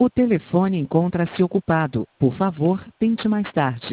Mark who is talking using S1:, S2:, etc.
S1: O telefone encontra-se ocupado. Por favor, tente mais tarde.